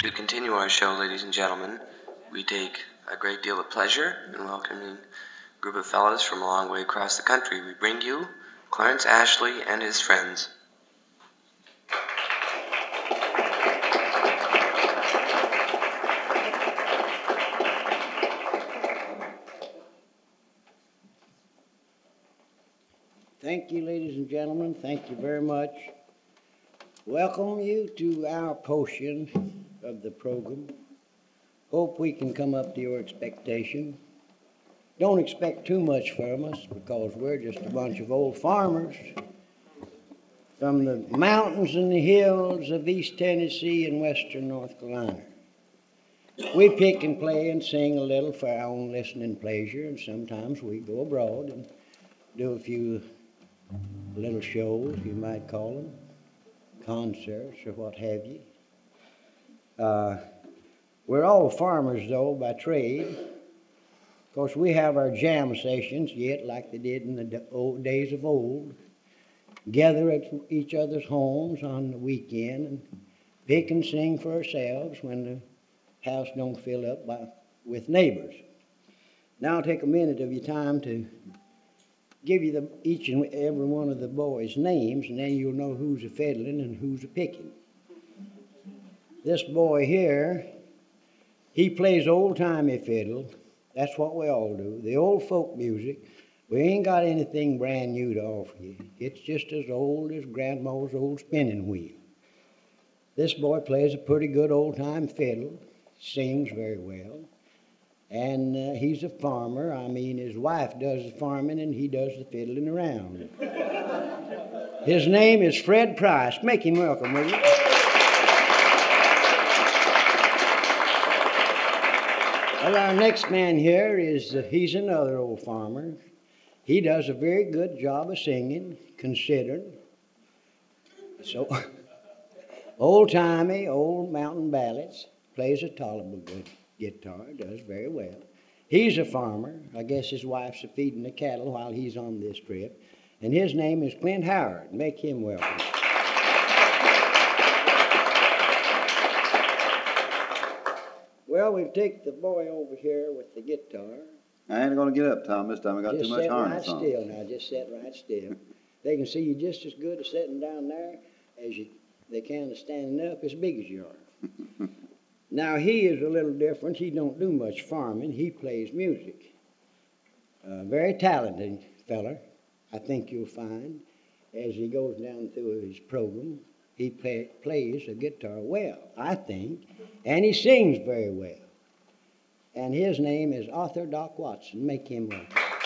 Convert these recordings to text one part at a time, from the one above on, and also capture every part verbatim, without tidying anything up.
To continue our show, ladies and gentlemen, we take a great deal of pleasure in welcoming a group of fellows from a long way across the country. We bring you Clarence Ashley and his friends. Thank you, ladies and gentlemen. Thank you very much. Welcome you to our portion of the program. Hope we can come up to your expectation. Don't expect too much from us because we're just a bunch of old farmers from the mountains and the hills of East Tennessee and Western North Carolina. We pick and play and sing a little for our own listening pleasure, and sometimes we go abroad and do a few little shows, you might call them, concerts or what have you. Uh, we're all farmers, though, by trade. Of course, we have our jam sessions yet, like they did in the old days of old. Gather at each other's homes on the weekend and pick and sing for ourselves when the house don't fill up by, with neighbors. Now I'll take a minute of your time to give you the, each and every one of the boys' names, and then you'll know who's a fiddling and who's a picking. This boy here, he plays old-timey fiddle. That's what we all do, the old folk music. We ain't got anything brand new to offer you. It's just as old as Grandma's old spinning wheel. This boy plays a pretty good old-time fiddle, sings very well. And uh, he's a farmer. I mean, his wife does the farming and he does the fiddling around. His name is Fred Price. Make him welcome, will you? Well, our next man here is, uh, he's another old farmer. He does a very good job of singing, considered. So, old-timey, old mountain ballads. Plays a tolerable good guitar, does very well. He's a farmer. I guess his wife's feeding the cattle while he's on this trip. And his name is Clint Howard. Make him welcome. Well, we've taken the boy over here with the guitar. I ain't going to get up, Tom, this time. I got just too much harness right on. Just sit right still now. Just sit right still. They can see you just as good as sitting down there as you, they can as standing up as big as you are. Now, he is a little different. He don't do much farming. He plays music. Uh, very talented feller, I think you'll find, as he goes down through his program. He play, plays the guitar well, I think, and he sings very well. And his name is Arthur Doc Watson. Make him welcome.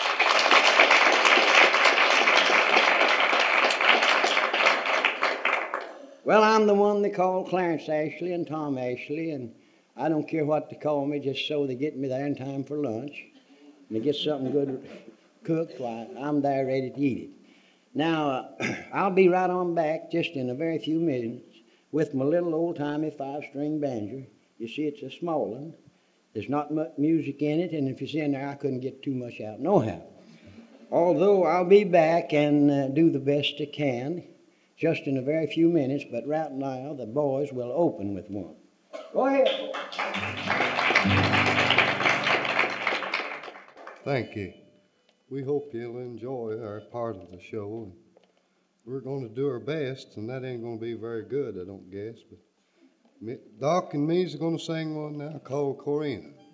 Well, I'm the one they call Clarence Ashley and Tom Ashley, and I don't care what they call me, just so they get me there in time for lunch. And they get something good cooked, why, I'm there ready to eat it. Now, uh, I'll be right on back just in a very few minutes with my little old-timey five-string banjo. You see, it's a small one. There's not much music in it, and if it's in there, I couldn't get too much out nohow. Although I'll be back and uh, do the best I can just in a very few minutes, but right now the boys will open with one. Go ahead. Thank you. We hope you'll enjoy our part of the show. We're going to do our best, and that ain't going to be very good, I don't guess. But Doc and me's going to sing one now called Corina.